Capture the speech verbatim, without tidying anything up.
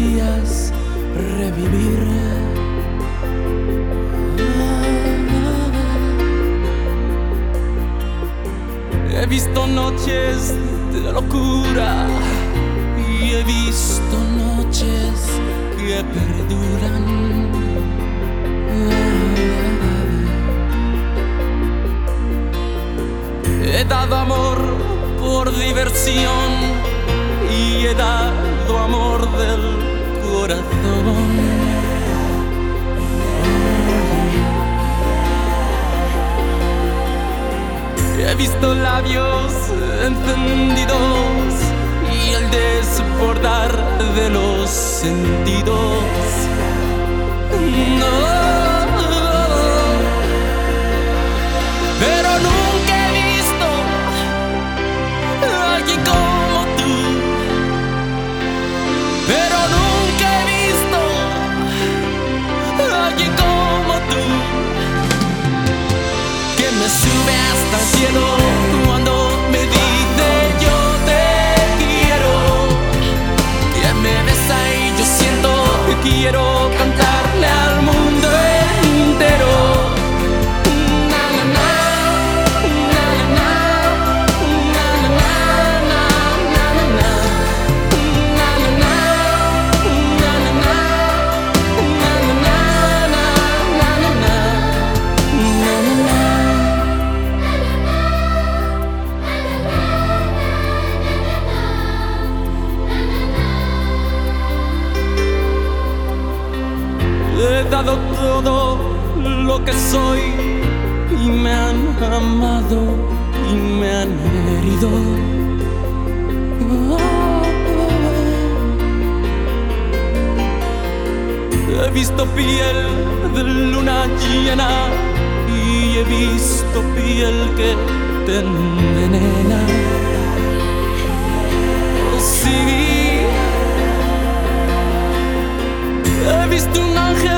querías revivir. He visto noches de locura y he visto noches que perduran. He dado amor por diversión y he dado amor del corazón. He visto labios encendidos y el desbordar de los sentidos. No, pero nunca he visto a alguien como tú. Pero nunca he visto a alguien como tú, que me sube hasta el cielo cuando me dice yo te quiero, que me besa y yo siento que quiero cantarle al mundo entero. Na, na, na, na, na, na, na, na, na, na, na, na, na, na, he dado todo lo que soy y me han amado y me han herido. He visto piel de luna llena y he visto piel que te envenena. Oh, sí, he visto un ángel